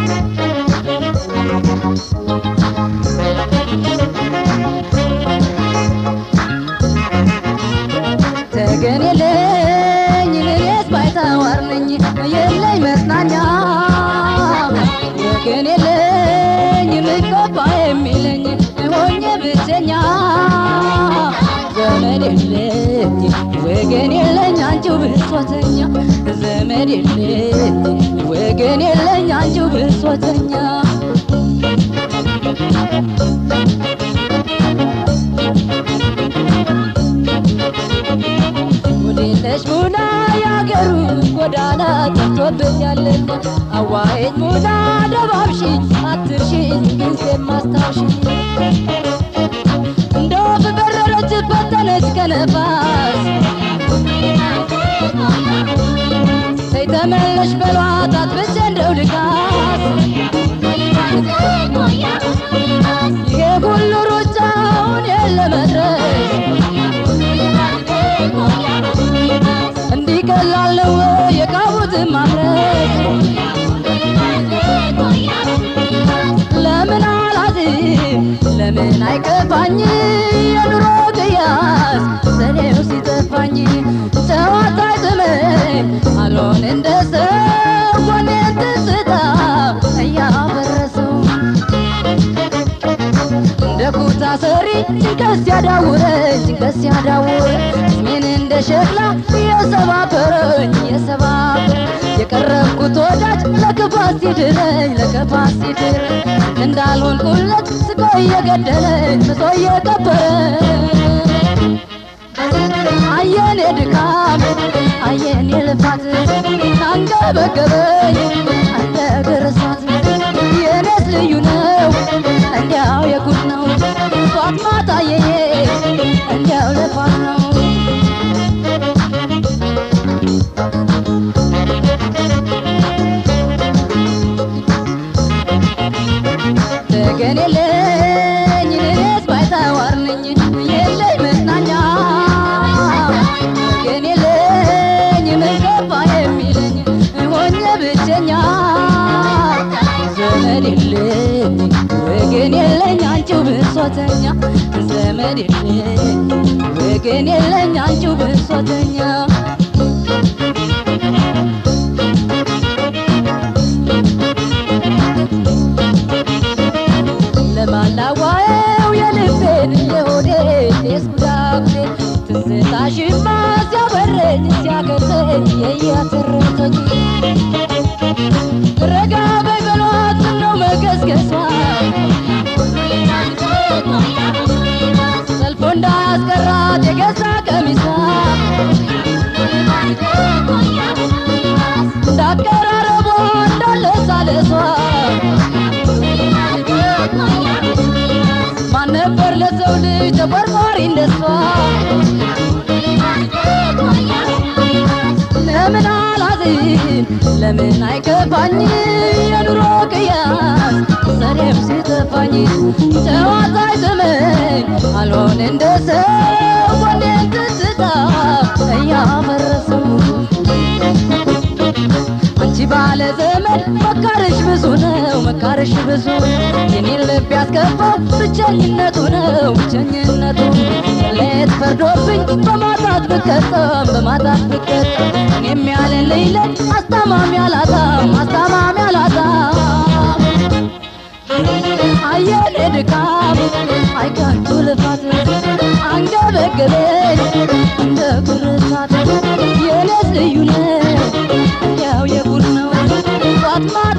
ተገኔለኝ እኔስ ባይተዋርነኝ የለኝ መጽናኛ ወገኔለኝ ምንቆባ የሚለኝ ሆኜ ብቸኛ ዘመድ የለኝ ወገን የለኝ አንቺው ብሶተኛ ዘመድ የለኝ ወገን የለኝ አንቺው ብሶተኛ ሙዲነሽ ሙና ያገሩ ጎዳና ጠፍቶብኛል አዋይኝ ሙና ደባብሽኝ አትርሽኝ ጊዜም አስታውሽኝ እንደው በበረረች በተነች ከነፋስ ተመለሽ በሏት አትብቼ እንደው ልካስ ይሄ ሁሉ ሩጫውን የለመድረስ እንዲህ ቀላል ነው የቃቡት ማምረት ለምን አላዝን ለምን አይከፋኝ የኑሮ ቅያስ ሰኔው ሲጠፋኝ ሰዋት አይጥመኝ አልሆን እንደ ሰው ጎኔን ትዝታ እያፈረሰው እንደ ኩታ ሰሪ ጭንቀት ሲያዳውረኝ ስሜን እንደ ሸክላ የሰባበረኝ የቀረብኩት ወዳጅ ለክፋት ሲድረኝ እንዳልሆንኩለት ስቆ እየገደለኝ ምቶ እየቀበረኝ አየኔ ድካም አየኔ ልፋት አንገበገበኝ እንደ ግርሳት የኔስ ልዩ ነው እንዲያው የጉድ ነው ጧት ማታ የዬ እንዲያው ልፋት ነው ተገኔለኝ እኔስ ባይተዋርነኝ የለኝ መጽናኛ ተገኔለኝ ምንገባ የሚለኝ ሆኜ ብቸኛ ዘመድ የለኝ ወገን የለኝ አንቺው ብሶተኛ ዘመድ የለኝ ወገን የለኝ አንቺው ብሶተኛ ለማላዋየው የልቤን የሆዴን የስጉዳጉዴ ትዝታሽማ ሲያበረኝ ሲያገዘኝ የያተረተኝ ረጋ በይ በሏት ነው መገስገሷ ሰልፎ እንዳያስቀራት የገዛ ቀሚሷ እንዳቀራረቧ እንዳለሳለሷ ማን ነበር ለሰው ልጅ ተቆርቋሪ እንደሷ ለምን አላዝን ለምን አይከፋኝ የኑሮ ቅያስ ሰኔው ሲጠፋኝ ሰዋት አይጥመኝ አልሆን እንደ ሰው ጎኔን ትዝታ እያፈረሰው አንቺ ባለ ዘመድ መካርሽ ብዙ ነው መካርሽ ብዙ የኔን ልብ ያስከፋው ብቸኝነቱ ነው ብቸኝነቱ ሌት ፈርዶብኝ በማጣት ብቀጣም እኔም ያለን ልይለት አስታማሚ አላጣም አየኔ ድካም አይከንቱ ልፋት አንገበገበኝ እንደ ግርሳት የኔስ ልዩ ነው ያው የጉድ ነው ጧት